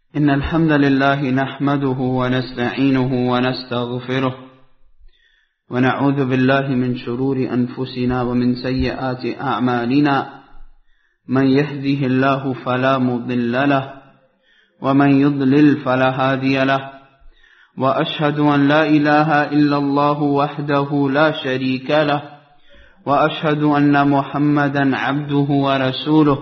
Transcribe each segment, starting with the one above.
إن الحمد لله نحمده ونستعينه ونستغفره ونعوذ بالله من شرور أنفسنا ومن سيئات أعمالنا من يهده الله فلا مضل له ومن يضلل فلا هادي له وأشهد أن لا إله إلا الله وحده لا شريك له وأشهد أن محمدا عبده ورسوله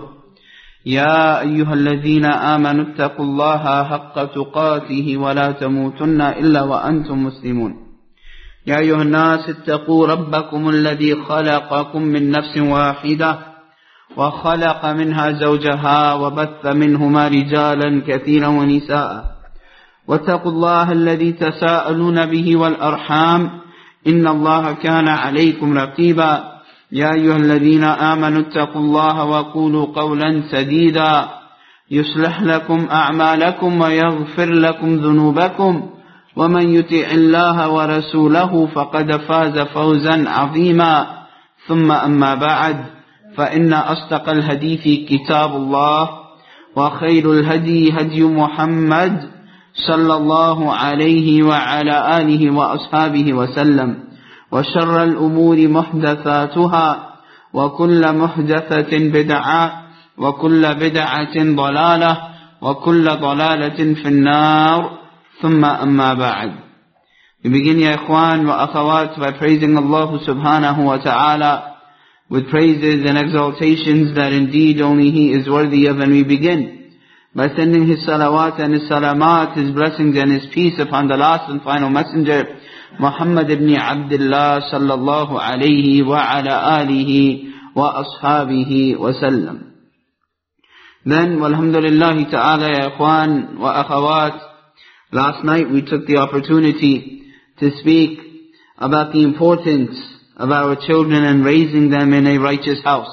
يا أيها الذين آمنوا اتقوا الله حق تقاته ولا تموتن إلا وأنتم مسلمون يا أيها الناس اتقوا ربكم الذي خلقكم من نفس واحدة وخلق منها زوجها وبث منهما رجالا كثيرا ونساء واتقوا الله الذي تساءلون به والأرحام إن الله كان عليكم رقيبا يا أيها الذين آمنوا اتقوا الله وقولوا قولا سديدا يصلح لكم أعمالكم ويغفر لكم ذنوبكم ومن يطع الله ورسوله فقد فاز فوزا عظيما ثم أما بعد فإن أصدق الحديث كتاب الله وخير الهدي هدي محمد صلى الله عليه وعلى آله وأصحابه وسلم وشر الأمور محدثاتها وكل محدثة بدعة وكل بدعة ضلالة وكل ضلالة في النار ثم أما بعد. We begin, ya ikhwan wa akhawat, by praising Allah subhanahu wa ta'ala with praises and exaltations that indeed only He is worthy of, and we begin by sending His salawat and His salamat, His blessings and His peace upon the last and final messenger Muhammad ibn Abdullah sallallahu alayhi wa ala alihi wa ashabihi wa sallam. Then, walhamdulillahi ta'ala, ya ikhwan wa akhawat, last night we took the opportunity to speak about the importance of our children and raising them in a righteous house.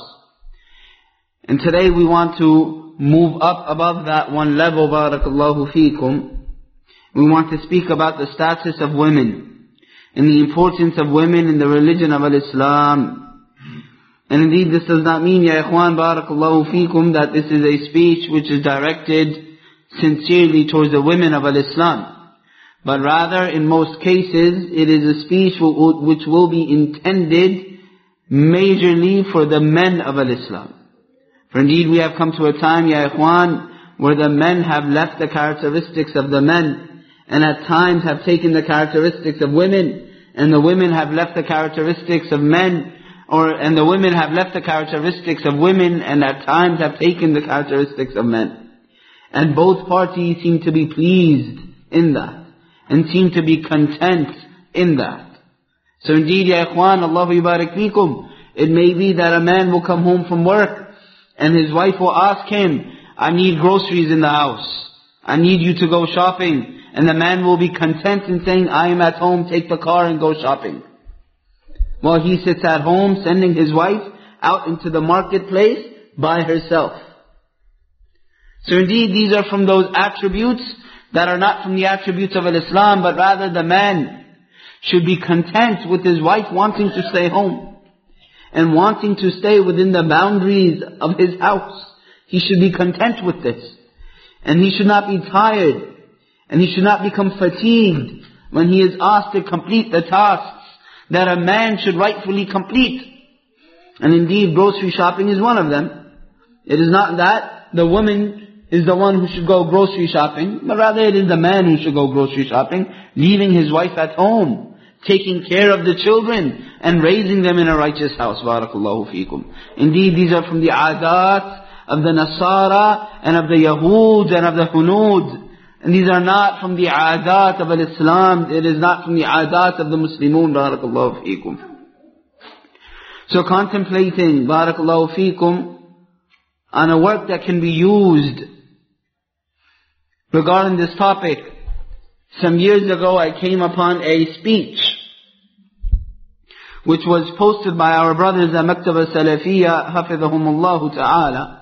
And today we want to move up above that one level, barakallahu feekum. We want to speak about the status of women and the importance of women in the religion of Islam. And indeed this does not mean, ya ikhwan, barakallahu feekum, that this is a speech which is directed sincerely towards the women of Islam. But rather, in most cases, it is a speech which will be intended majorly for the men of Islam. For indeed we have come to a time, ya ikhwan, where the men have left the characteristics of the men, and at times have taken the characteristics of women, and the women have left the characteristics of men, and the women have left the characteristics of women, and at times have taken the characteristics of men. And both parties seem to be pleased in that, and seem to be content in that. So indeed, ya ikhwan, Allahu yubarik fikum, it may be that a man will come home from work, and his wife will ask him, I need groceries in the house, I need you to go shopping. And the man will be content in saying, I am at home, take the car and go shopping. While he sits at home, sending his wife out into the marketplace by herself. So indeed, these are from those attributes that are not from the attributes of Islam, but rather the man should be content with his wife wanting to stay home, and wanting to stay within the boundaries of his house. He should be content with this. And he should not be tired, and he should not become fatigued when he is asked to complete the tasks that a man should rightfully complete. And indeed, grocery shopping is one of them. It is not that the woman is the one who should go grocery shopping, but rather it is the man who should go grocery shopping, leaving his wife at home, taking care of the children, and raising them in a righteous house. Barakallahu feekum. Indeed, these are from the adat of the Nasara, and of the Yahud, and of the Hunud. And these are not from the adat of Islam. It is not from the adat of the Muslimun. Barakallahu feekum. So contemplating, barakallahu feekum, on a work that can be used regarding this topic, some years ago I came upon a speech which was posted by our brothers at Maktaba Salafiyya, hafidhahumullahu ta'ala.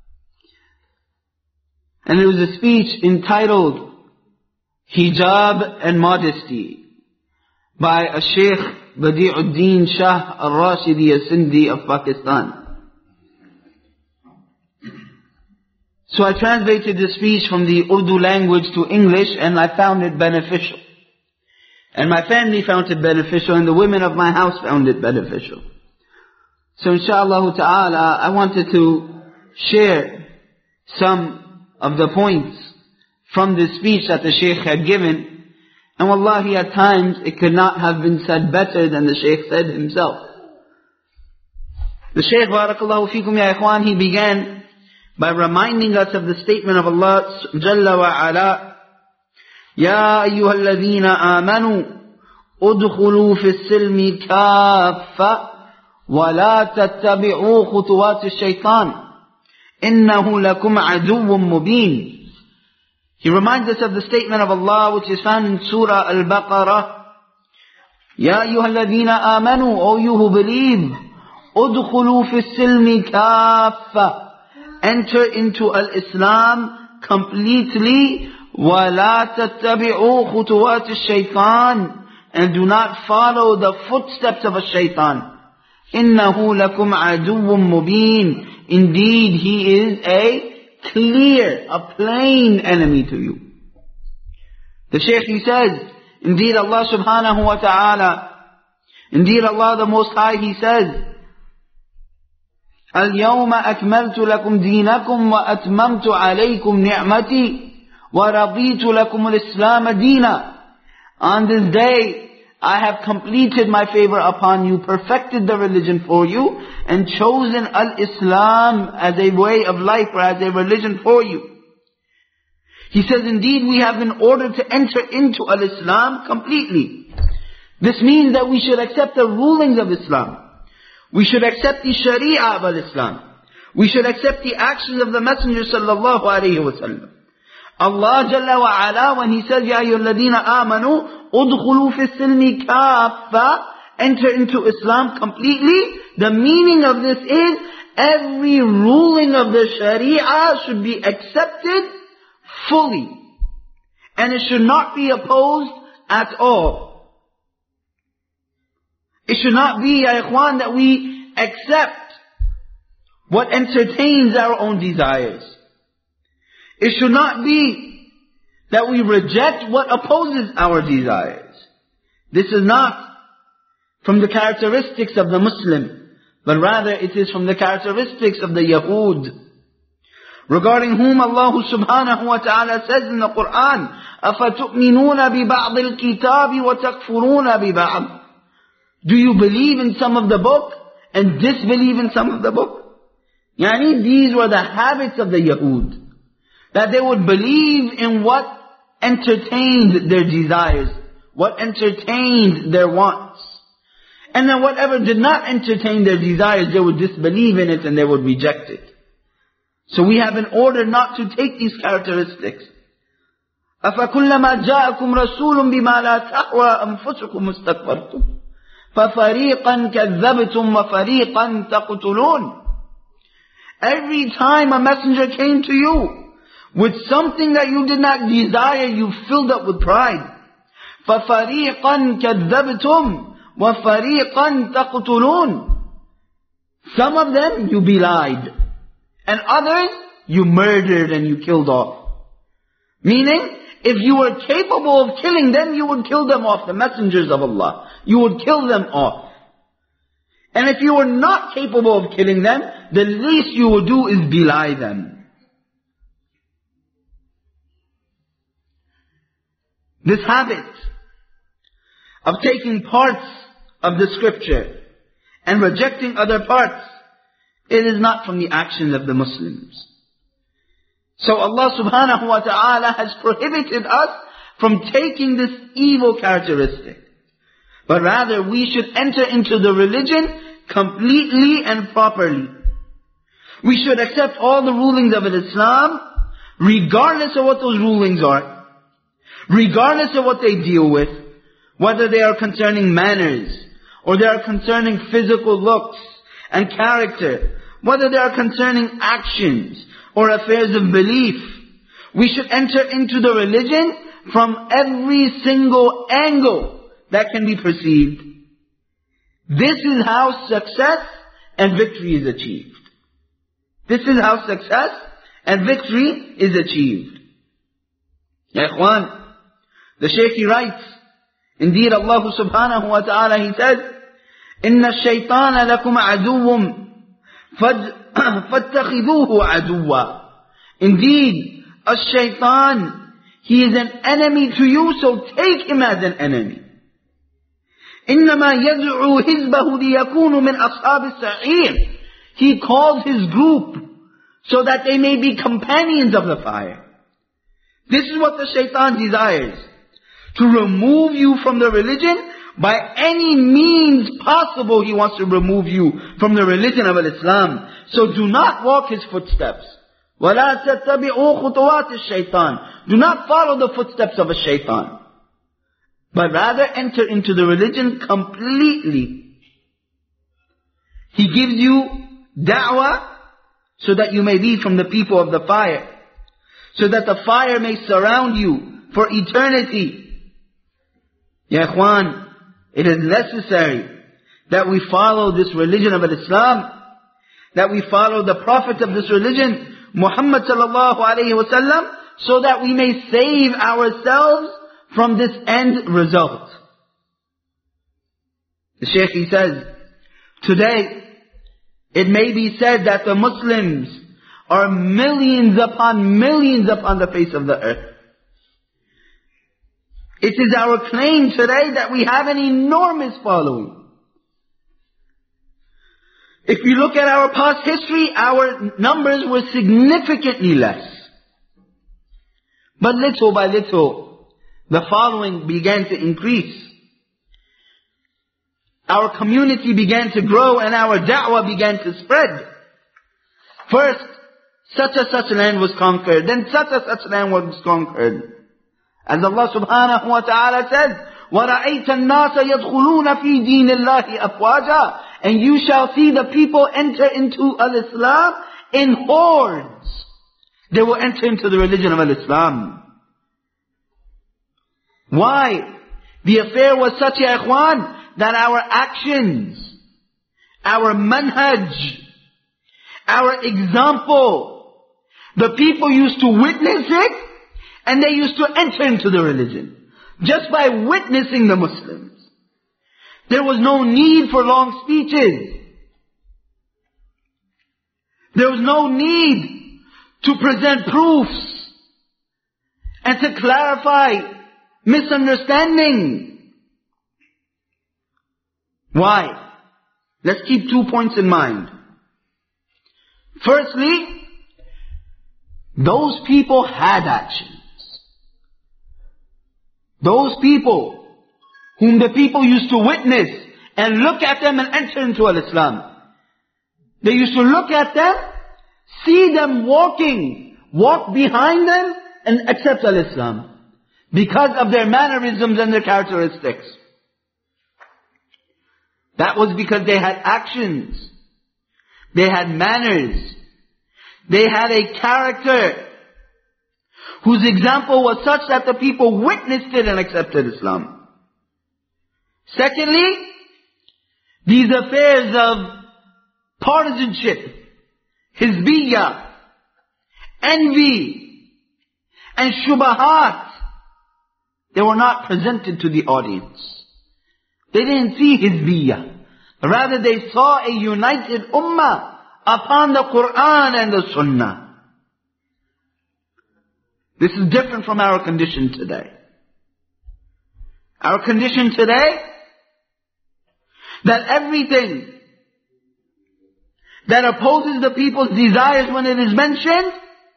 And it was a speech entitled Hijab and Modesty by a Sheikh Badi'uddin Shah al-Rashidi al-Sindhi of Pakistan. So I translated the speech from the Urdu language to English, and I found it beneficial. And my family found it beneficial, and the women of my house found it beneficial. So inshallah ta'ala, I wanted to share some of the points from the speech that the Shaykh had given. And wallahi, at times it could not have been said better than the Shaykh said himself. The Shaykh, barakallahu feekum ya ikhwan, he began by reminding us of the statement of Allah Jalla wa Ala, Ya ayyuhalladhina amanu, udkhulu fi silmi kaffa, wa la tattabi'u khutuwat ash-shaytan, innahu lakum aduwwun mubin. He reminds us of the statement of Allah which is found in Surah Al-Baqarah, Ya ayyuhalladhina amanu, O you who believe, udkhulu fi silmi kaffa, enter into al-Islam completely, وَلَا تَتَّبِعُوا خُطُوَاتِ الشَّيْطَانِ, and do not follow the footsteps of a shaitan. إِنَّهُ لَكُمْ عَدُوٌّ مُبِينٌ, indeed he is a clear, a plain enemy to you. The Shaykh, he says, indeed Allah subhanahu wa ta'ala, indeed Allah the Most High, he says, اليوم أكملت لكم دينكم وأتممت عليكم نعمتي ورضيت لكم الإسلام دينا. On this day I have completed my favor upon you, perfected the religion for you, and chosen al-Islam as a way of life or as a religion for you. He says, indeed we have been ordered to enter into al-Islam completely. This means that we should accept the rulings of Islam. We should accept the Sharia of Islam. We should accept the actions of the Messenger sallallahu alayhi wa sallam. Allah Jalla wa Ala, when He says, Ya ayyuhalladhina amanu, udkhulu fi silmi kaffa, enter into Islam completely, the meaning of this is, every ruling of the Sharia should be accepted fully. And it should not be opposed at all. It should not be, ya ikhwan, that we accept what entertains our own desires. It should not be that we reject what opposes our desires. This is not from the characteristics of the Muslim, but rather it is from the characteristics of the Yahud, regarding whom Allah subhanahu wa ta'ala says in the Quran, أَفَتُؤْمِنُونَ بِبَعْضِ الْكِتَابِ وَتَكْفُرُونَ بِبَعْضِ. Do you believe in some of the book and disbelieve in some of the book? Yani, these were the habits of the Yahud. That they would believe in what entertained their desires, what entertained their wants. And then whatever did not entertain their desires, they would disbelieve in it and they would reject it. So we have been ordered not to take these characteristics. أَفَكُلَّمَا جَاءَكُمْ رَسُولٌ بِمَا لَا تَحْوَى أَنفُسُكُمْ اسْتَكْبَرْتُمْ فَفَرِيقًا كَذَّبْتُمْ وَفَرِيقًا تَقْتُلُونَ. Every time a messenger came to you with something that you did not desire, you filled up with pride. فَفَرِيقًا كَذَّبْتُمْ وَفَرِيقًا تَقْتُلُونَ. Some of them you belied, and others you murdered and you killed off. Meaning, if you were capable of killing them, you would kill them off, the messengers of Allah. You would kill them off. And if you were not capable of killing them, the least you would do is belie them. This habit of taking parts of the scripture and rejecting other parts, it is not from the actions of the Muslims. So Allah subhanahu wa ta'ala has prohibited us from taking this evil characteristic. But rather we should enter into the religion completely and properly. We should accept all the rulings of Islam, regardless of what those rulings are, regardless of what they deal with, whether they are concerning manners, or they are concerning physical looks and character, whether they are concerning actions or affairs of belief. We should enter into the religion from every single angle that can be perceived. This is how success and victory is achieved. This is how success and victory is achieved. Ya Ikhwan, the Shaykh he writes, indeed Allah subhanahu wa ta'ala, he says, إِنَّ الشَّيْطَانَ لَكُمْ عَدُوٌ فَاتَّخِذُوهُ عَدُوًّا. Indeed, a shaitan, he is an enemy to you, so take him as an enemy. إِنَّمَا يَدْعُو حِزْبَهُ لِيَكُونُوا مِنْ أَصْحَابِ السَّعِيرِ. He calls his group so that they may be companions of the fire. This is what the shaitan desires. To remove you from the religion. By any means possible, he wants to remove you from the religion of Islam. So do not walk his footsteps. وَلَا تَتَّبِعُوا خُطُوَاتِ الشَّيْطَانِ. Do not follow the footsteps of a shaitan. But rather enter into the religion completely. He gives you da'wah so that you may be from the people of the fire. So that the fire may surround you for eternity. Ya Ikhwan, it is necessary that we follow this religion of Islam, that we follow the Prophet of this religion, Muhammad sallallahu alayhi wa sallam, so that we may save ourselves from this end result. The Shaykh he says, today it may be said that the Muslims are millions upon the face of the earth. It is our claim today that we have an enormous following. If you look at our past history, our numbers were significantly less. But little by little, the following began to increase. Our community began to grow and our da'wah began to spread. First, such and such land was conquered, then such and such land was conquered. As Allah subhanahu wa ta'ala says, وَرَأَيْتَ النَّاسَ يَدْخُلُونَ فِي دِينِ اللَّهِ أَفْوَاجًا. And you shall see the people enter into Al-Islam in hordes. They will enter into the religion of Al-Islam. Why? The affair was such, ya ikhwan, that our actions, our manhaj, our example, the people used to witness it, and they used to enter into the religion. Just by witnessing the Muslims. There was no need for long speeches. There was no need to present proofs and to clarify misunderstanding. Why? Let's keep 2 points in mind. Firstly, those people had actions. Those people whom the people used to witness and look at them and enter into Al-Islam. They used to look at them, see them walking, walk behind them and accept Al-Islam. Because of their mannerisms and their characteristics. That was because they had actions. They had manners. They had a character whose example was such that the people witnessed it and accepted Islam. Secondly, these affairs of partisanship, hizbiyah, envy, and shubahat, they were not presented to the audience. They didn't see hizbiyah. Rather they saw a united ummah upon the Quran and the Sunnah. This is different from our condition today. Our condition today, that everything that opposes the people's desires when it is mentioned,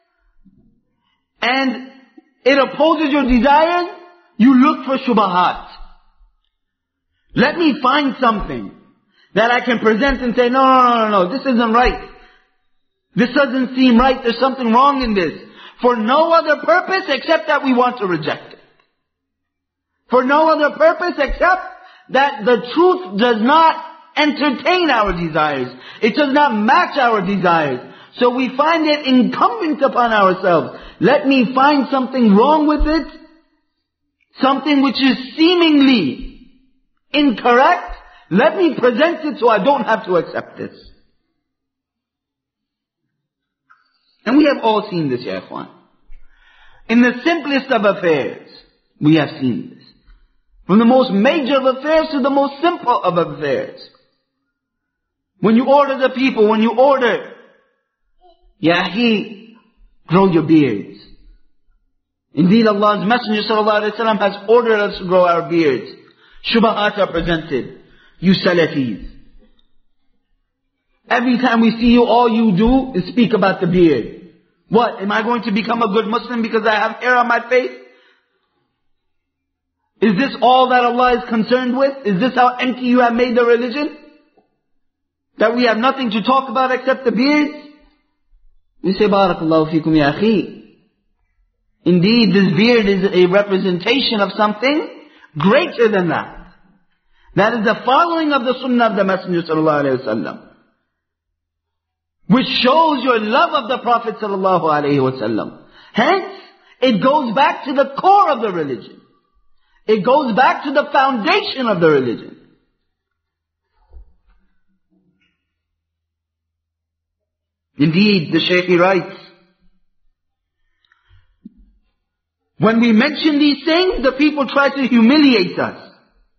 and it opposes your desires, you look for shubahat. Let me find something that I can present and say, no, this isn't right. This doesn't seem right, there's something wrong in this. For no other purpose except that we want to reject it. For no other purpose except that the truth does not entertain our desires. It does not match our desires. So we find it incumbent upon ourselves. Let me find something wrong with it. Something which is seemingly incorrect. Let me present it so I don't have to accept this. And we have all seen this, ya ikhwan. In the simplest of affairs, we have seen this. From the most major of affairs to the most simple of affairs. When you order the people, when you order, ya akhi, grow your beards. Indeed, Allah's Messenger ﷺ has ordered us to grow our beards. Shubahat are presented. You Salafis. Every time we see you, all you do is speak about the beard. What? Am I going to become a good Muslim because I have hair on my face? Is this all that Allah is concerned with? Is this how empty you have made the religion? That we have nothing to talk about except the beards? We say, Barakallahu feekum ya akhi. Indeed, this beard is a representation of something greater than that. That is the following of the sunnah of the Messenger sallallahu alayhi wa sallam, which shows your love of the Prophet sallallahu alayhi wa sallam. Hence, it goes back to the core of the religion. It goes back to the foundation of the religion. Indeed, the Shaykh writes, when we mention these things, the people try to humiliate us.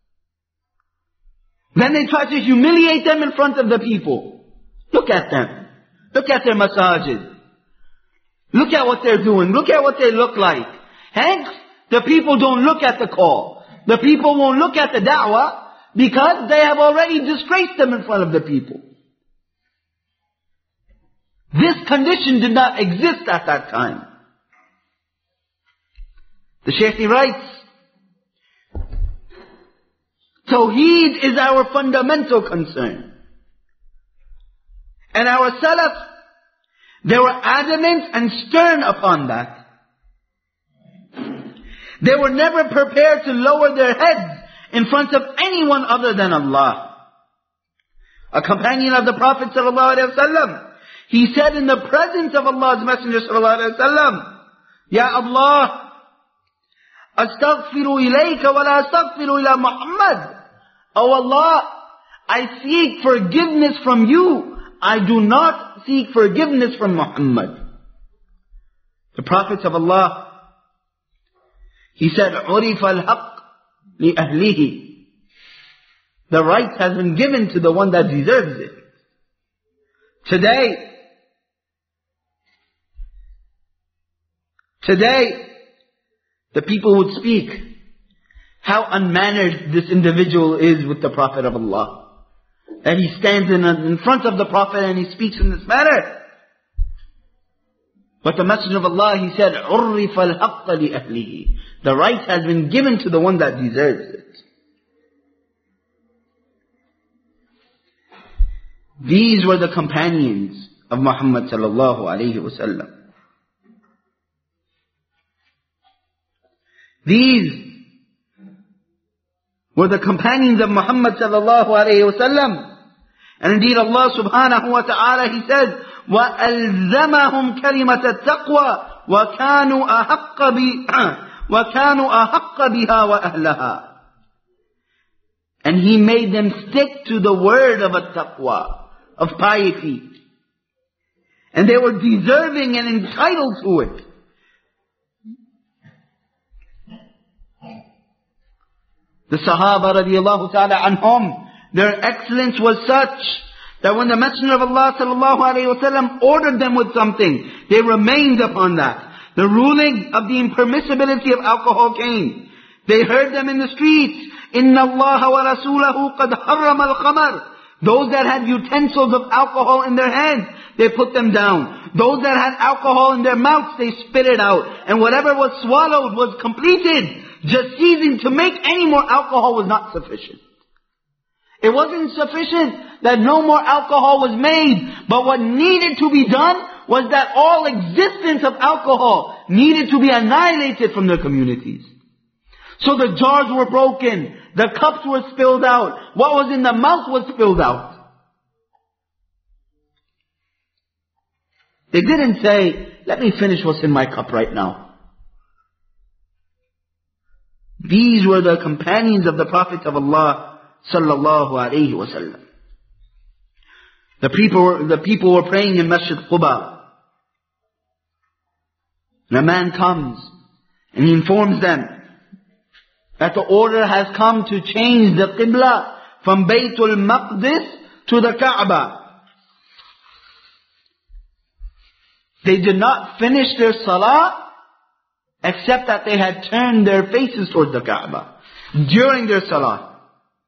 Then they try to humiliate them in front of the people. Look at them. Look at their massages. Look at what they're doing. Look at what they look like. Hence, the people don't look at the call. The people won't look at the da'wah because they have already disgraced them in front of the people. This condition did not exist at that time. The Shaykh writes, Tawheed is our fundamental concern. And our Salaf, they were adamant and stern upon that. They were never prepared to lower their heads in front of anyone other than Allah. A companion of the Prophet ﷺ, he said in the presence of Allah's Messenger ﷺ, Ya Allah, astaghfiru ilayka wa la astaghfiru ila Muhammad. Oh Allah, I seek forgiveness from you. I do not seek forgiveness from Muhammad. The prophets of Allah, he said, عُرِفَ الْحَقِّ لِأَهْلِهِ. The right has been given to the one that deserves it. Today, the people would speak how unmannered this individual is with the Prophet of Allah. And he stands in front of the Prophet and he speaks in this manner. But the Messenger of Allah, he said, عُرِّفَ الْحَقَّ لِأَهْلِهِ. The right has been given to the one that deserves it. These were the companions of Muhammad sallallahu alayhi wa sallam. These were the companions of Muhammad sallallahu alayhi wa sallam. And indeed Allah subhanahu wa ta'ala, he says, وَأَلْزَمَهُمْ كَلِمَةَ التَّقْوَى وَكَانُوا أَحَقَّ بِهَا وَأَهْلَهَا. And he made them stick to the word of at-taqwa, of piety. And they were deserving and entitled to it. The Sahaba radiallahu ta'ala anhum, their excellence was such that when the Messenger of Allah sallallahu alayhi wa sallam ordered them with something, they remained upon that. The ruling of the impermissibility of alcohol came. They heard them in the streets. Inna Allah wa rasulahu qad harrama al-khamar. Those that had utensils of alcohol in their hands, they put them down. Those that had alcohol in their mouths, they spit it out. And whatever was swallowed was completed. Just ceasing to make any more alcohol was not sufficient. It wasn't sufficient that no more alcohol was made, but what needed to be done was that all existence of alcohol needed to be annihilated from their communities. So the jars were broken, the cups were spilled out, what was in the mouth was spilled out. They didn't say, let me finish what's in my cup right now. These were the companions of the Prophet of Allah sallallahu alayhi wa sallam. The people were praying in Masjid Quba. And a man comes and he informs them that the order has come to change the Qibla from Baytul Maqdis to the Kaaba. They did not finish their salah except that they had turned their faces towards the Kaaba during their salah.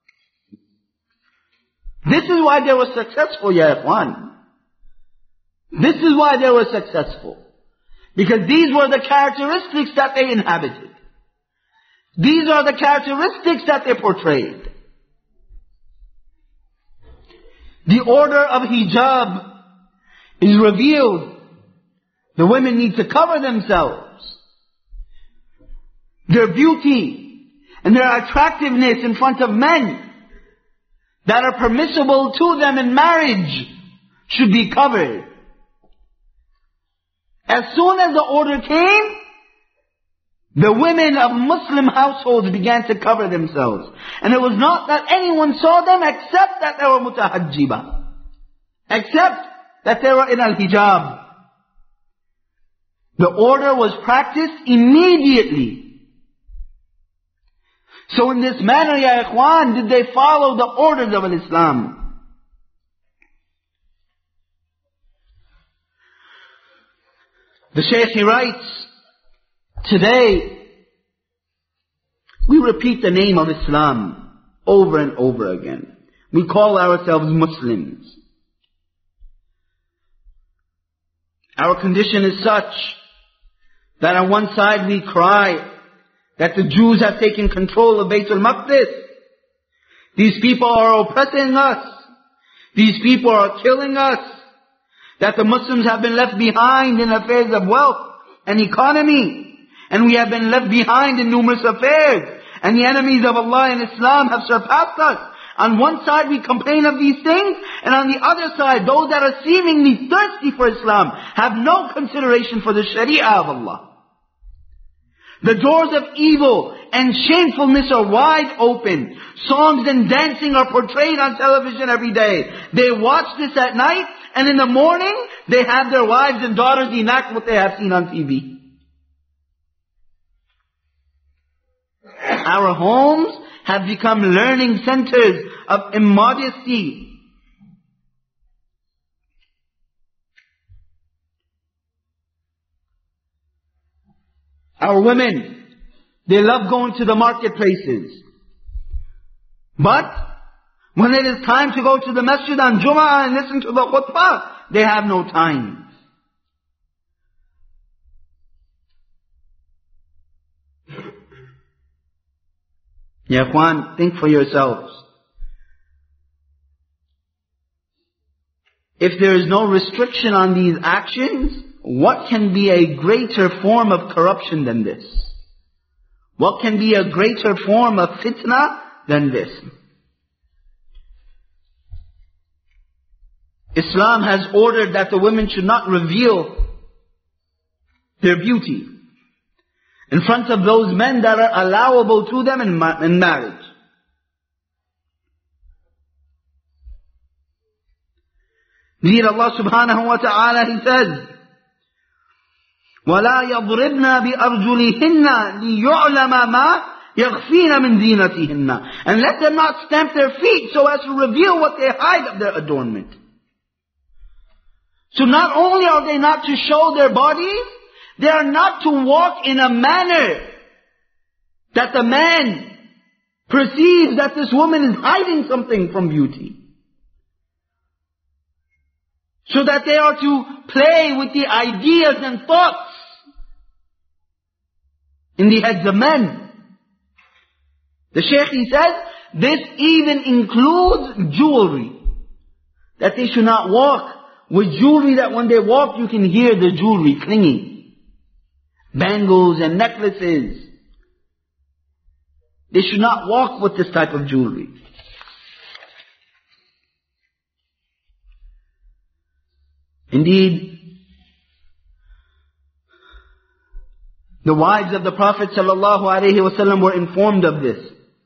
This is why they were successful, ya ikhwan. This is why they were successful. Because these were the characteristics that they inhabited. These are the characteristics that they portrayed. The order of hijab is revealed. The women need to cover themselves. Their beauty and their attractiveness in front of men that are permissible to them in marriage should be covered. As soon as the order came, the women of Muslim households began to cover themselves. And it was not that anyone saw them except that they were mutahajjiba. Except that they were in al-hijab. The order was practiced immediately. So in this manner, ya ikhwan, did they follow the orders of Islam. The Shaykh, he writes, today, we repeat the name of Islam over and over again. We call ourselves Muslims. Our condition is such that on one side we cry that the Jews have taken control of Baytul Maqdis. These people are oppressing us. These people are killing us. That the Muslims have been left behind in affairs of wealth and economy. And we have been left behind in numerous affairs. And the enemies of Allah and Islam have surpassed us. On one side we complain of these things, and on the other side, those that are seemingly thirsty for Islam have no consideration for the Sharia of Allah. The doors of evil and shamefulness are wide open. Songs and dancing are portrayed on television every day. They watch this at night, and in the morning, they have their wives and daughters enact what they have seen on TV. Our homes have become learning centers of immodesty. Our women, they love going to the marketplaces. But when it is time to go to the masjid on Jum'ah and listen to the khutbah, they have no time. Ya Ikhwan, think for yourselves. If there is no restriction on these actions, what can be a greater form of corruption than this? What can be a greater form of fitna than this? Islam has ordered that the women should not reveal their beauty in front of those men that are allowable to them in marriage. Indeed, Allah subhanahu wa ta'ala, He says, وَلَا يَضْرِبْنَا بِأَرْجُلِهِنَّ لِيُعْلَمَ مَا يَخْفِينَ مِنْ زِينَتِهِنَّ. And let them not stamp their feet so as to reveal what they hide of their adornment. So not only are they not to show their bodies, they are not to walk in a manner that the man perceives that this woman is hiding something from beauty. So that they are to play with the ideas and thoughts in the heads of men. The Shaykh, he says, this even includes jewelry. That they should not walk with jewelry that when they walk you can hear the jewelry clinging. Bangles and necklaces. They should not walk with this type of jewelry. Indeed, the wives of the Prophet ﷺ were informed of this.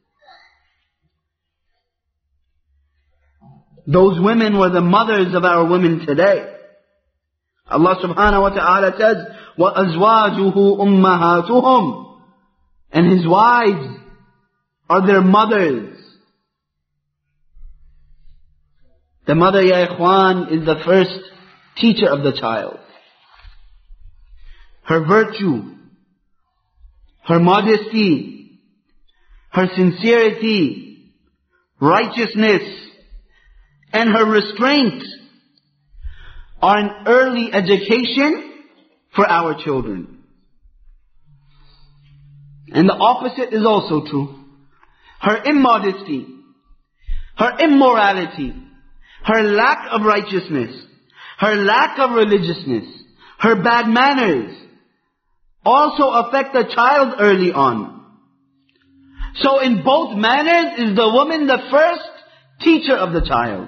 Those women were the mothers of our women today. Allah subhanahu wa ta'ala says, وَأَزْوَاجُهُ أُمَّهَاتُهُمْ. And his wives are their mothers. The mother, ya ikhwan, is the first teacher of the child. Her virtue, her modesty, her sincerity, righteousness, and her restraint are an early education for our children. And the opposite is also true. Her immodesty, her immorality, her lack of righteousness, her lack of religiousness, her bad manners also affect the child early on. So in both manners is the woman the first teacher of the child.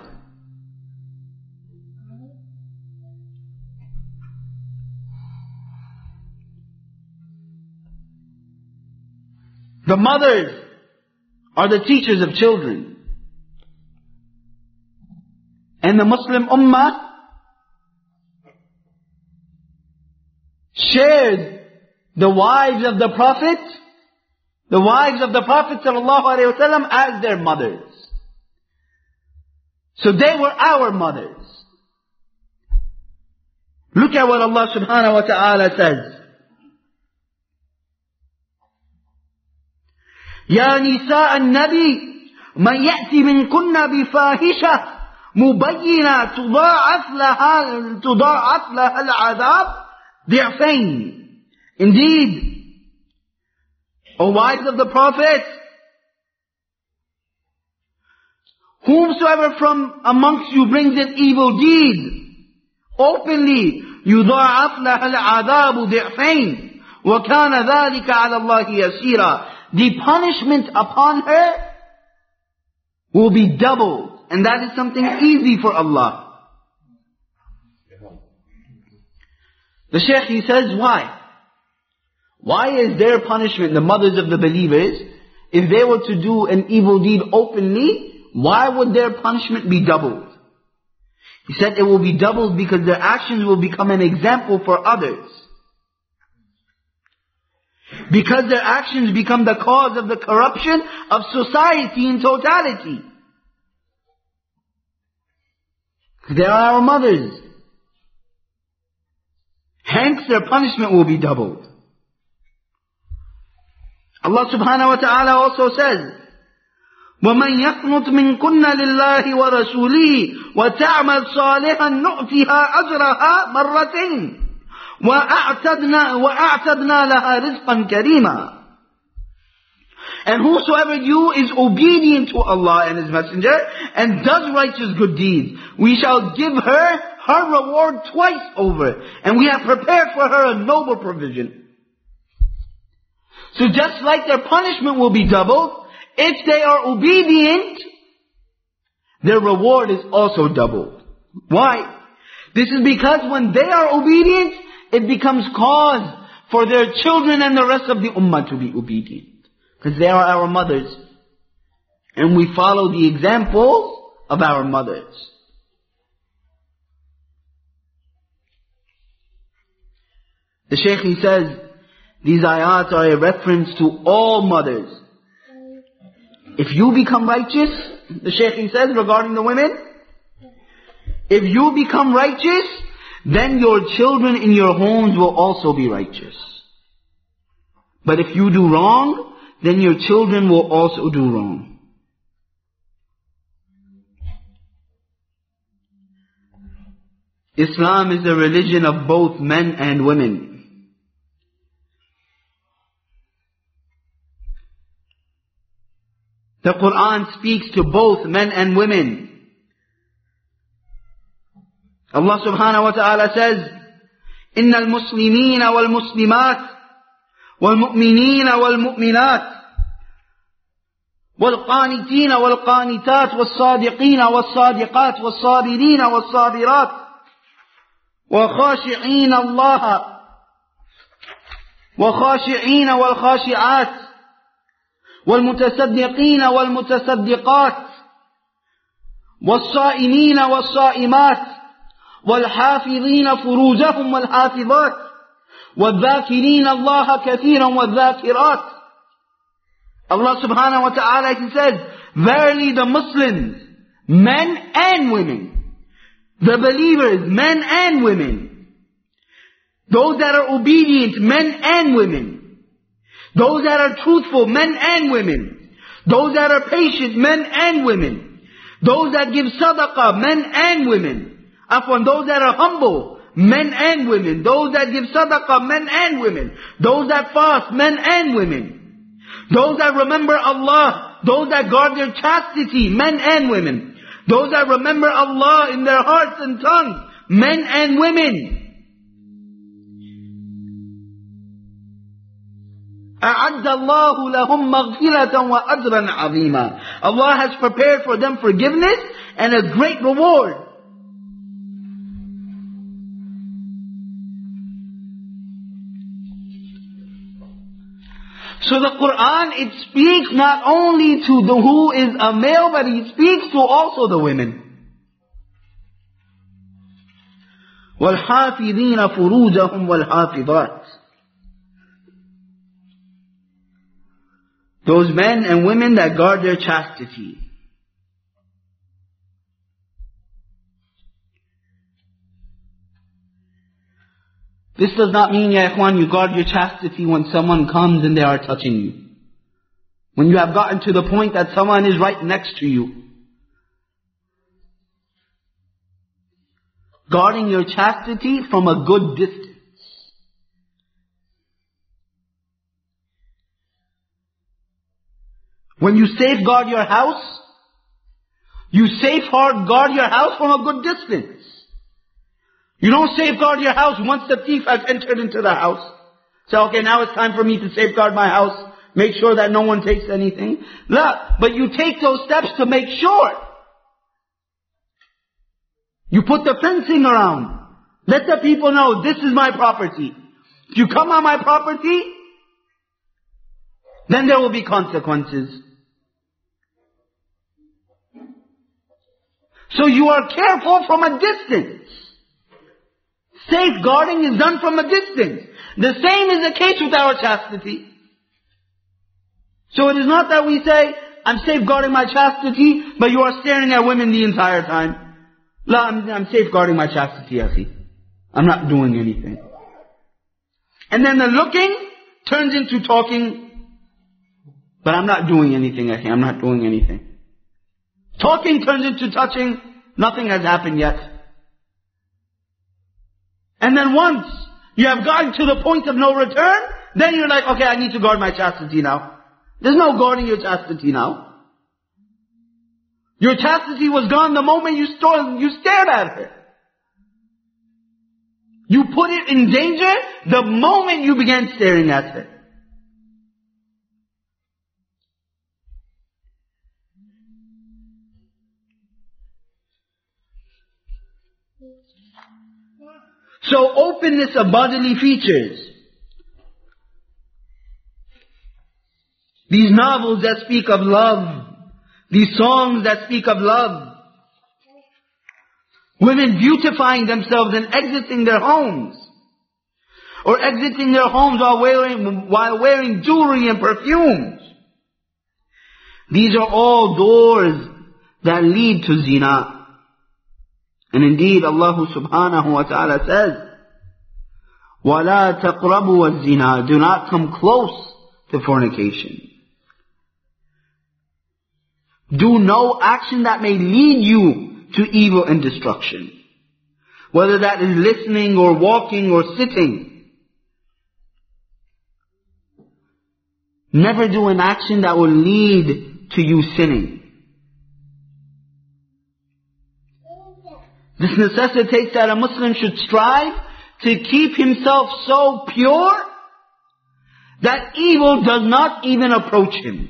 The mothers are the teachers of children. And the Muslim Ummah shared the wives of the Prophet ﷺ as their mothers. So they were our mothers. Look at what Allah subhanahu wa ta'ala says. يا نساء النبي من يأتي منكن بفاحشة مبينة تضاعف لها العذاب ضعفين. Indeed, O wives of the Prophet, whomsoever from amongst you brings an evil deed openly, يضاعف لها العذاب ضعفين وكان ذلك على الله يسيرا. The punishment upon her will be doubled, and that is something easy for Allah. The Shaykh, he says, why? Why is their punishment, the mothers of the believers, if they were to do an evil deed openly, why would their punishment be doubled? He said it will be doubled because their actions will become an example for others. Because their actions become the cause of the corruption of society in totality. They are our mothers. Hence their punishment will be doubled. Allah subhanahu wa ta'ala also says, وَمَنْ يَقْنُطْ مِنْكُنَّ لِلَّهِ وَرَسُولِهِ وَتَعْمَلْ صَالِحًا نُؤْتِهَا أَجْرَهَا مَرَّتَيْنِ وَأَعْتَدْنَا لَهَا رِزْقًا كَرِيمًا. And whosoever you is obedient to Allah and His Messenger and does righteous good deeds, we shall give her her reward twice over, and we have prepared for her a noble provision. So just like their punishment will be doubled, if they are obedient, their reward is also doubled. Why? This is because when they are obedient, it becomes cause for their children and the rest of the ummah to be obedient. Because they are our mothers. And we follow the example of our mothers. The Shaykh, he says, these ayats are a reference to all mothers. If you become righteous, the Shaykh, he says regarding the women, if you become righteous, then your children in your homes will also be righteous. But if you do wrong, then your children will also do wrong. Islam is a religion of both men and women. The Quran speaks to both men and women. Allah subhanahu wa ta'ala says, إِنَّ الْمُسْلِمِينَ وَالْمُسْلِمَاتِ وَالْمُؤْمِنِينَ وَالْمُؤْمِنَاتِ وَالْقَانِتِينَ وَالْقَانِتَاتِ وَالصَّادِقِينَ وَالصَّادِقَاتِ وَالصَّابِرِينَ وَالصَّابِرَاتِ وَخَاشِعِينَ اللَّهَ وَخَاشِعِينَ وَالْخَاشِعَاتِ وَالْمُتَصَدِّقِينَ وَالْمُتَصَدِّقَاتِ وَالصَّائِمِينَ وَالصَّائِمَاتِ وَالْحَافِظِينَ فُرُوجَهُمْ وَالْحَافِظَاتِ وَالذَّاكِرِينَ اللَّهَ كَثِيرًا وَالذَّاكِرَاتِ. Allah subhanahu wa ta'ala, He says, verily the Muslims, men and women, the believers, men and women, those that are obedient, men and women, those that are truthful, men and women, those that are patient, men and women, those that give sadaqah, men and women, those that are humble, men and women, those that give sadaqah, men and women, those that fast, men and women, those that remember Allah, those that guard their chastity, men and women, those that remember Allah in their hearts and tongues, men and women. أَعَدَّ اللَّهُ لَهُمْ مَغْفِرَةً وَأَجْرًا عَظِيمًا. Allah has prepared for them forgiveness and a great reward. So the Quran, it speaks not only to the who is a male, but it speaks to also the women. وَالْحَافِظِينَ فُرُوجَهُمْ وَالْحَافِظَاتِ. Those men and women that guard their chastity. This does not mean, ya ikhwan, you guard your chastity when someone comes and they are touching you. When you have gotten to the point that someone is right next to you. Guarding your chastity from a good distance. When you safeguard your house, you safeguard your house from a good distance. You don't safeguard your house once the thief has entered into the house. Say, okay, now it's time for me to safeguard my house. Make sure that no one takes anything. La, but you take those steps to make sure. You put the fencing around. Let the people know this is my property. If you come on my property, then there will be consequences. So you are careful from a distance. Safeguarding is done from a distance. The same is the case with our chastity. So it is not that we say, I'm safeguarding my chastity, but you are staring at women the entire time. La, I'm safeguarding my chastity, akhi. I'm not doing anything. And then the looking turns into talking, but I'm not doing anything, akhi. I'm not doing anything. Talking turns into touching, nothing has happened yet. And then once you have gotten to the point of no return, then you're like, okay, I need to guard my chastity now. There's no guarding your chastity now. Your chastity was gone the moment you stared at her. You put it in danger the moment you began staring at her. So openness of bodily features. These novels that speak of love. These songs that speak of love. Women beautifying themselves and exiting their homes. Or exiting their homes while wearing jewelry and perfumes. These are all doors that lead to zina. And indeed, Allah subhanahu wa ta'ala says, وَلَا تَقْرَبُوا الزِّنَا. Do not come close to fornication. Do no action that may lead you to evil and destruction. Whether that is listening or walking or sitting. Never do an action that will lead to you sinning. This necessitates that a Muslim should strive to keep himself so pure that evil does not even approach him.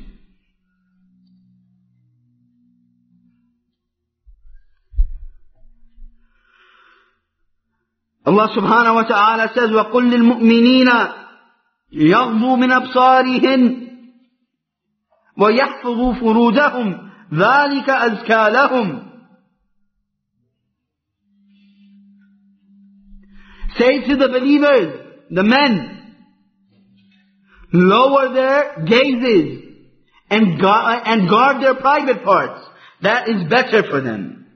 Allah subhanahu wa ta'ala says, وَقُلْ لِلْمُؤْمِنِينَ يَغْضُوا مِنْ أَبْصَارِهِمْ وَيَحْفَظُوا فُرُوجَهُمْ ذَلِكَ أَزْكَى لَهُمْ. Say to the believers, the men, lower their gazes and guard their private parts. That is better for them.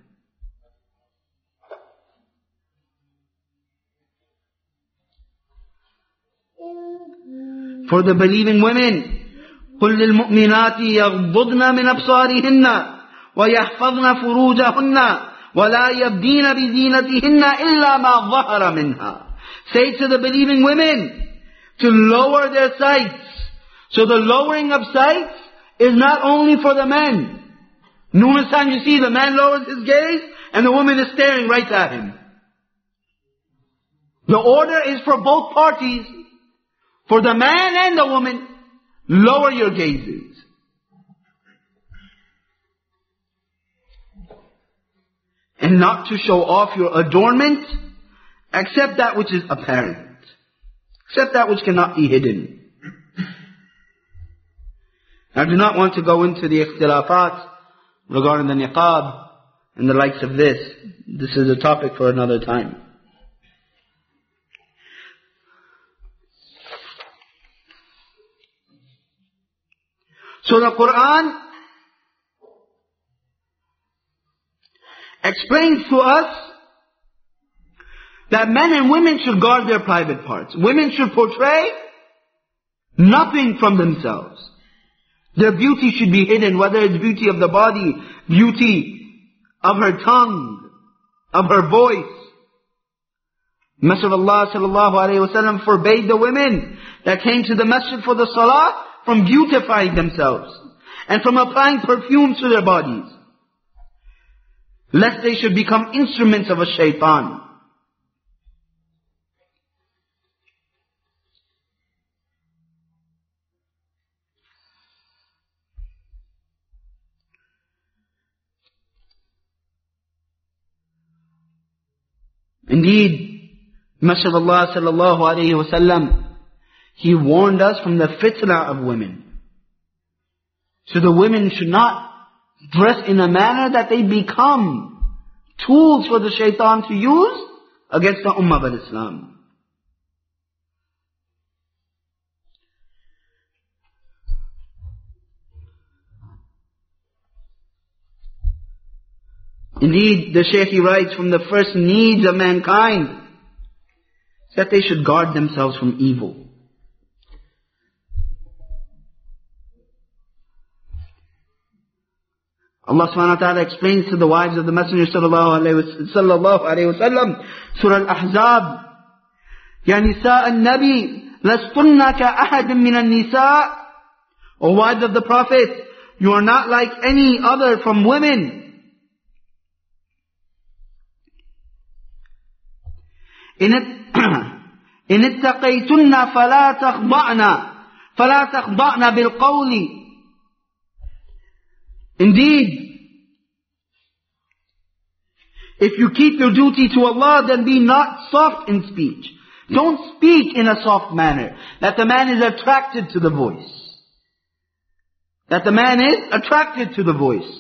For the believing women, قل للمؤمنات يغضضن من أبصارهن ويحفظن فروجهن ولا يبدين بزينتهن إلا ما ظهر منها. Say to the believing women to lower their sights. So the lowering of sights is not only for the men. Numerous times you see the man lowers his gaze and the woman is staring right at him. The order is for both parties. For the man and the woman, lower your gazes. And not to show off your adornment, except that which is apparent. Except that which cannot be hidden. I do not want to go into the ikhtilafat regarding the niqab and the likes of this. This is a topic for another time. So the Quran explains to us that men and women should guard their private parts. Women should portray nothing from themselves. Their beauty should be hidden, whether it's beauty of the body, beauty of her tongue, of her voice. Messenger of Allah sallallahu alayhi wa sallam forbade the women that came to the masjid for the salah from beautifying themselves and from applying perfumes to their bodies, lest they should become instruments of a shaitan. Indeed, Messenger of Allah sallallahu alayhi wa sallam, he warned us from the fitna of women. So the women should not dress in a manner that they become tools for the shaitan to use against the ummah of Islam. Indeed, the Shaykh he writes, from the first needs of mankind is that they should guard themselves from evil. Allah subhanahu wa ta'ala explains to the wives of the Messenger sallallahu alayhi wa sallam, Surah Al-Ahzab, Ya Nisa al-Nabi, lastunna ka ahadin min al-Nisa, O wives of the Prophet, you are not like any other from women. إن اتقيتن فلا تخضعن بالقول. Indeed, if you keep your duty to Allah, then be not soft in speech. Don't speak in a soft manner, that the man is attracted to the voice. That the man is attracted to the voice.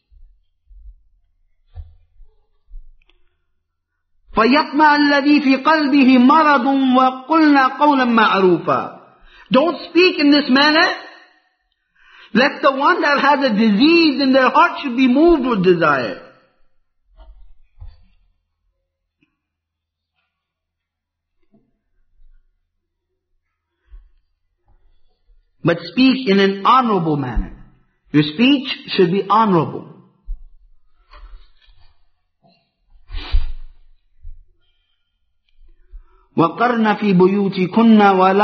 فَيَطْمَعَ الَّذِي فِي قَلْبِهِ مَرَضٌ وَقُلْنَا قَوْلًا مَعْرُوفًا. Don't speak in this manner, lest the one that has a disease in their heart should be moved with desire. But speak in an honorable manner. Your speech should be honorable. وَقَرْنَ فِي بُيُوتِكُنَّ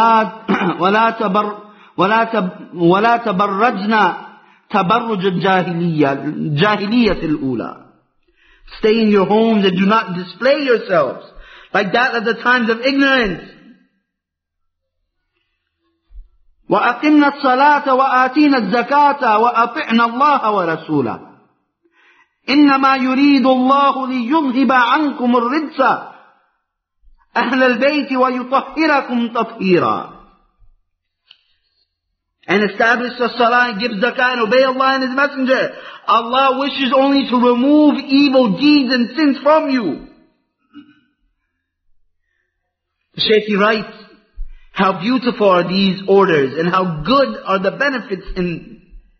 وَلَا تَبَرَّجْنَا تَبَرُّجَ الْجَاهِلِيَّةِ الْأُولَى. Stay in your homes and do not display yourselves like that at the times of ignorance. وَأَقِمْنَا الصَّلَاةَ وَآتِينَا الزَّكَاةَ وَأَطِعْنَا اللَّهَ وَرَسُولَهُ إِنَّمَا يُرِيدُ اللَّهُ لِيُذْهِبَ عَنْكُمُ الرِّجْسَ أهل البيت ويطهركم تطهيرا. And establish the salah and give zakah and obey Allah and His Messenger. Allah wishes only to remove evil deeds and sins from you. The Shaykh he writes, How beautiful are these orders and how good are the benefits in.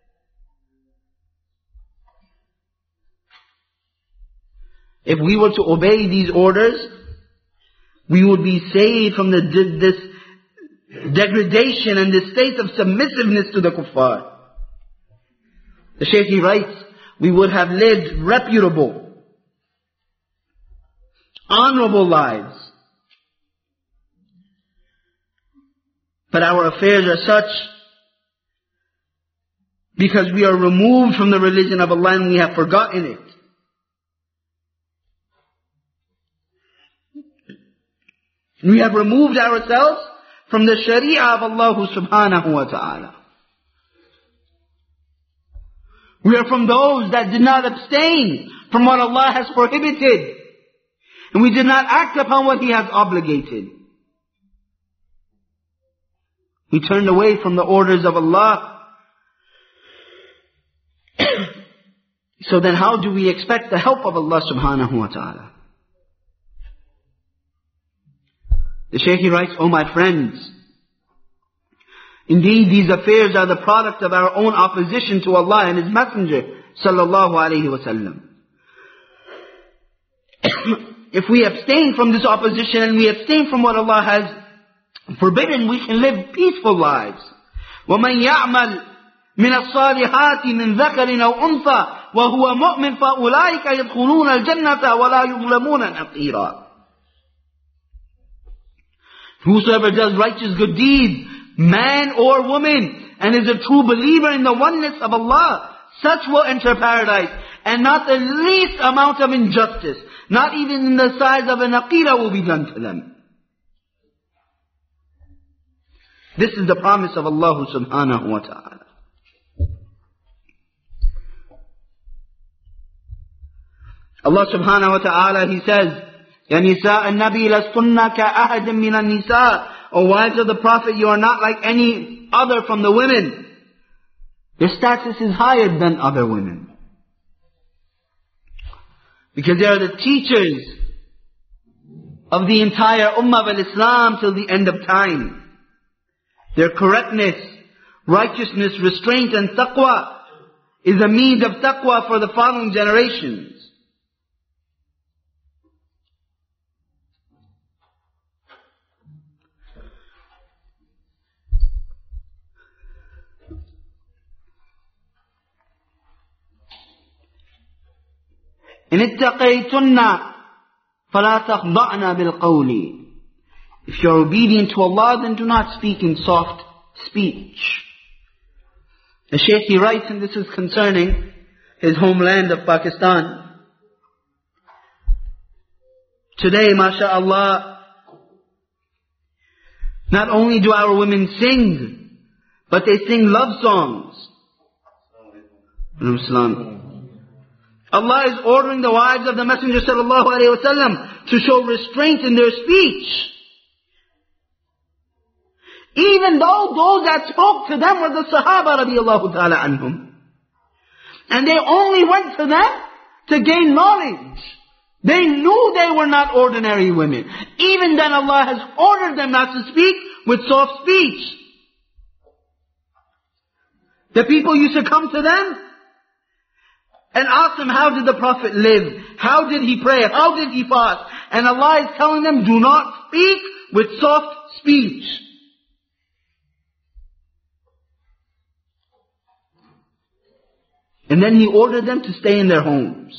If we were to obey these orders, we would be saved from this degradation and this state of submissiveness to the kuffar. The Shaykh, he writes, we would have lived reputable, honorable lives. But our affairs are such because we are removed from the religion of Allah and we have forgotten it. We have removed ourselves from the sharia of Allah subhanahu wa ta'ala. We are from those that did not abstain from what Allah has prohibited. And we did not act upon what He has obligated. We turned away from the orders of Allah. So then how do we expect the help of Allah subhanahu wa ta'ala? The Shaykh, he writes, O my friends, indeed these affairs are the product of our own opposition to Allah and His Messenger sallallahu alayhi wa sallam. If we abstain from this opposition and we abstain from what Allah has forbidden, we can live peaceful lives. وَمَنْ يَعْمَلْ مِنَ الصَّالِحَاتِ مِنْ ذَكَرٍ أَوْ أُنْثَى وَهُوَ مُؤْمِنٌ فَأُولَٰئِكَ يَدْخُلُونَ الْجَنَّةَ وَلَا يُظْلَمُونَ نَقِيرًا. Whosoever does righteous good deeds, man or woman, and is a true believer in the oneness of Allah, such will enter paradise, and not the least amount of injustice, not even in the size of an aqira, will be done to them. This is the promise of Allah subhanahu wa ta'ala. Allah subhanahu wa ta'ala, He says, Ya nisa al-nabi lastunna ka'ahad min al-nisa. O wives of the Prophet, you are not like any other from the women. Your status is higher than other women. Because they are the teachers of the entire ummah of Islam till the end of time. Their correctness, righteousness, restraint and taqwa is a means of taqwa for the following generations. إن اتقيتن فلا تخضعن بالقول. If you are obedient to Allah, then do not speak in soft speech. The Shaykh, he writes, and this is concerning his homeland of Pakistan. Today, mashaAllah, not only do our women sing, but they sing love songs. Allah is ordering the wives of the Messenger sallallahu alaihi wasallam to show restraint in their speech. Even though those that spoke to them were the Sahaba radiallahu ta'ala anhum. And they only went to them to gain knowledge. They knew they were not ordinary women. Even then Allah has ordered them not to speak with soft speech. The people used to come to them and ask them, how did the Prophet live? How did he pray? How did he fast? And Allah is telling them, do not speak with soft speech. And then He ordered them to stay in their homes.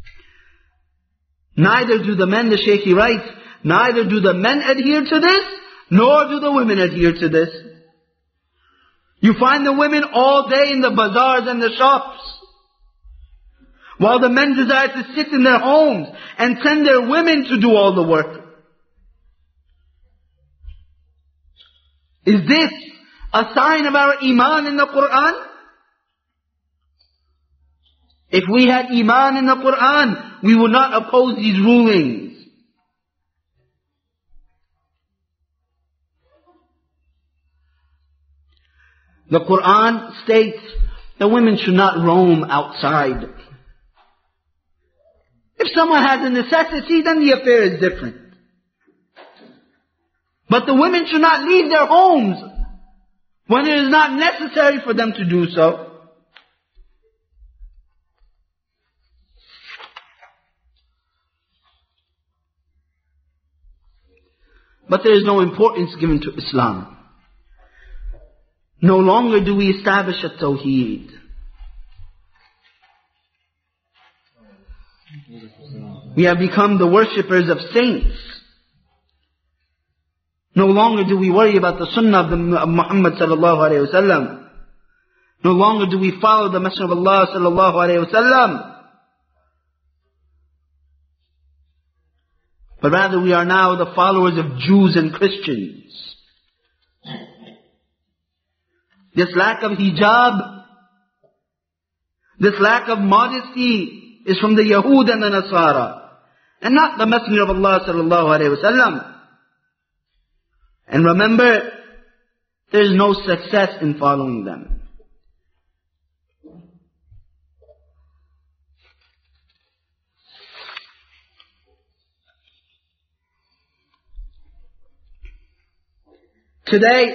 Neither do the men, the Shaykh he writes, neither do the men adhere to this, nor do the women adhere to this. You find the women all day in the bazaars and the shops, while the men desire to sit in their homes and send their women to do all the work. Is this a sign of our iman in the Quran? If we had iman in the Quran, we would not oppose these rulings. The Quran states that women should not roam outside. If someone has a necessity, then the affair is different. But the women should not leave their homes when it is not necessary for them to do so. But there is no importance given to Islam. No longer do we establish a tawheed. We have become the worshippers of saints. No longer do we worry about the sunnah of Muhammad sallallahu alayhi wa sallam. No longer do we follow the Messenger of Allah sallallahu alayhi wa sallam. But rather we are now the followers of Jews and Christians. This lack of hijab, this lack of modesty is from the Yahud and the Nasara, and not the Messenger of Allah sallallahu alayhi wa sallam. And remember, there is no success in following them. Today,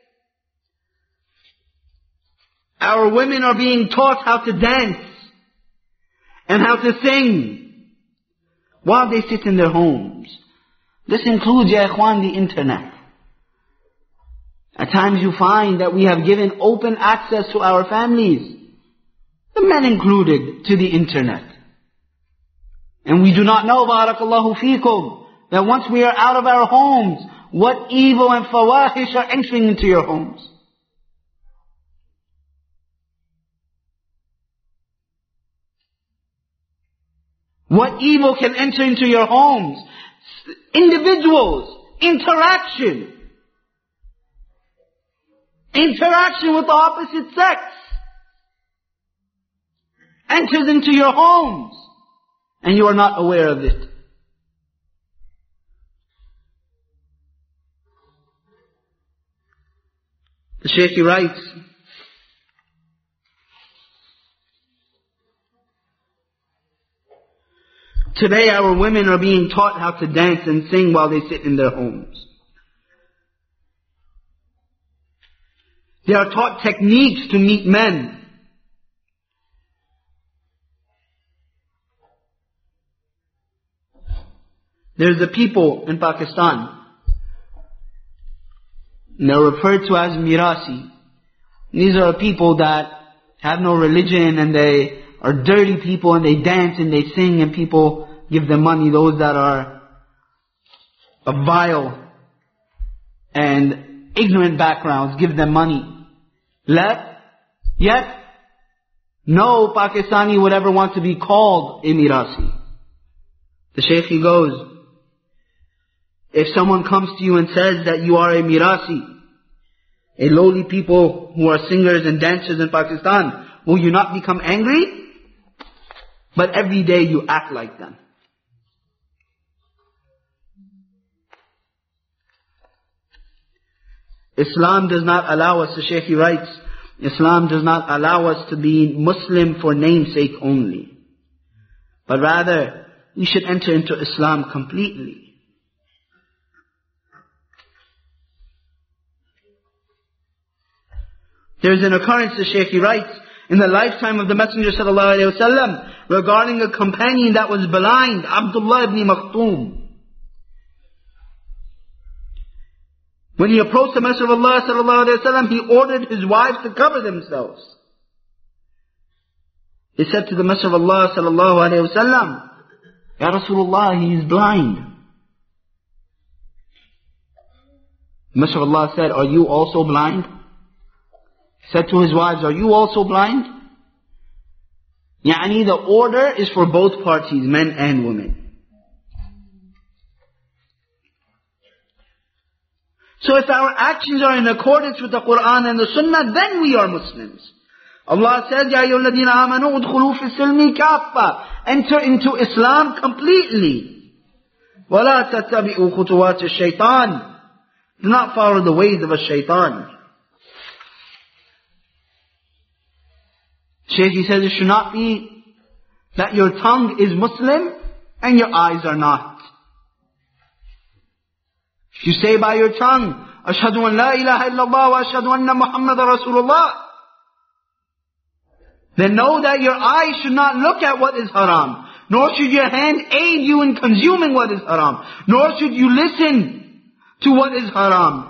our women are being taught how to dance and how to sing while they sit in their homes. This includes, ya ikhwan, the internet. At times you find that we have given open access to our families, the men included, to the internet. And we do not know, barakallahu feekum, that once we are out of our homes, what evil and fawahish are entering into your homes. What evil can enter into your homes? Individuals, interaction with the opposite sex enters into your homes, and you are not aware of it. The Shaykh writes, today our women are being taught how to dance and sing while they sit in their homes. They are taught techniques to meet men. There's a people in Pakistan, and they're referred to as Mirasi. These are people that have no religion, and they are dirty people, and they dance and they sing, and people give them money. Those that are of vile and ignorant backgrounds give them money. Yet, no Pakistani would ever want to be called a Mirasi. The Shaykh, he goes, if someone comes to you and says that you are a Mirasi, a lowly people who are singers and dancers in Pakistan, will you not become angry? But every day you act like them. Islam does not allow us, the Shaykh writes, Islam does not allow us to be Muslim for namesake only. But rather, we should enter into Islam completely. There is an occurrence, the Shaykh writes, in the lifetime of the Messenger sallallahu alaihi wasallam regarding a companion that was blind, Abdullah ibn Maktoum. When he approached the Messenger of Allah sallallahu alaihi wasallam, he ordered his wives to cover themselves. He said to the Messenger of Allah sallallahu alaihi wasallam, Ya Rasulullah, he is blind. The Messenger of Allah said, are you also blind? He said to his wives, are you also blind? Yani the order is for both parties, men and women. So if our actions are in accordance with the Quran and the Sunnah, then we are Muslims. Allah says, Ya ayyuhalladhina amanu udkhulu fi silmi kaffa. Enter into Islam completely. وَلَا تَتَّبِعُوا خُطُوَاتِ الشَّيْطَانِ. Do not follow the ways of a shaitan. Shaykh, he says, it should not be that your tongue is Muslim and your eyes are not. If you say by your tongue, Ashhadu an la ilaha illallah wa ashhadu anna Muhammad Rasulullah, then know that your eyes should not look at what is haram, nor should your hand aid you in consuming what is haram, nor should you listen to what is haram.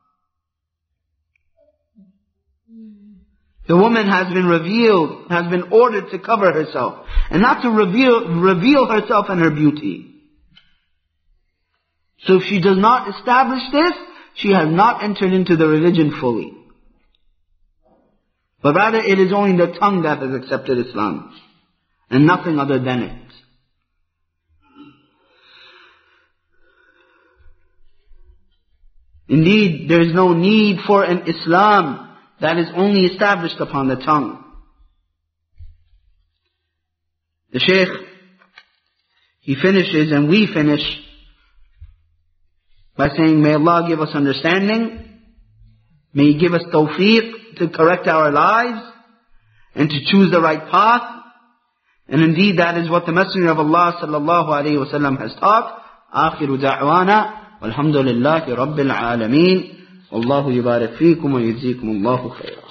The woman has been ordered to cover herself, and not to reveal herself and her beauty. So if she does not establish this, she has not entered into the religion fully. But rather it is only the tongue that has accepted Islam, and nothing other than it. Indeed, there is no need for an Islam that is only established upon the tongue. The Shaykh, he finishes and we finish by saying, may Allah give us understanding, may He give us tawfiq to correct our lives and to choose the right path. And indeed that is what the Messenger of Allah sallallahu alayhi wa sallam has taught. آخر دعوانا والحمد لله رب العالمين والله يبارك فيكم ويجزيكم الله خيرا.